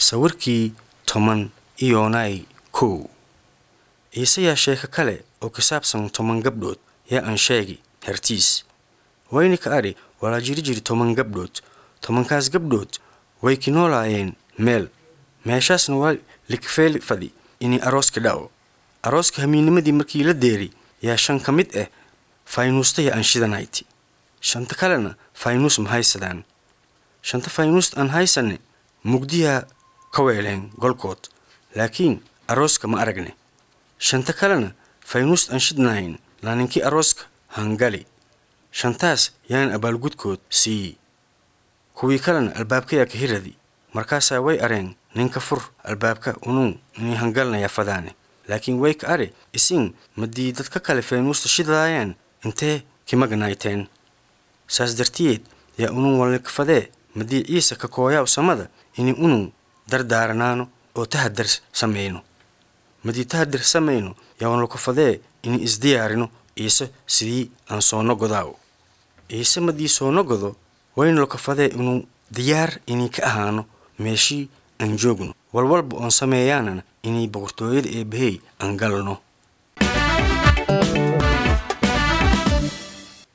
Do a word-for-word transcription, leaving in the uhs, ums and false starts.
sawirkii toban iyoonay kow. Ciise yaa sheeko kale oo ka saabsan toban gabdhood yaa aan sheegi hertiis. Wayna ka ari walaa jiri jiri toban gabdhood. Tobankaas gabdhood way ki noolaayeen meel. Meeshaasna waa likfeel fadi inay arooska dhaco. Arooska hamiinimadii markii la deeri yaa shan ka mid ah faynuusta yaa aan shidanayti. Shanta kalena faynuus ma haysadaan. Shanta faynuust aan haysanne mugdiyaa ka weeleen golkood. Laakiin arooska ma aragne. Shanta kalena faynuust aan shidnayn laaninkii arooska hangali. Shantaas yaan abaalgudkood sii. Kuwii kalena albaabka yaa ka hiradi. Markaasaa way areen ninka fur albaabka unuu inay hangalnaya fadaane. Laakiin way ka are isin madii dadka kale faynuusta shidlaayaan intee kimagnayteen. Saas dartiyeed yaa unuu walka fadee madii Ciise ka kooyaa samada inay unuu dardaaranaano oo tahadar sameyno. Madii tahadar sameyno yaa walka fadee inay isdiyaarino Ciise sidii aan soo noqodaaw. Ciise madii soo noqodo wayna laka fadee inuu diyaar inay ka ahaano meeshii aan joogno. Walwalba oon sameeyaanana inay boqortooyada Eebbahey aan galno.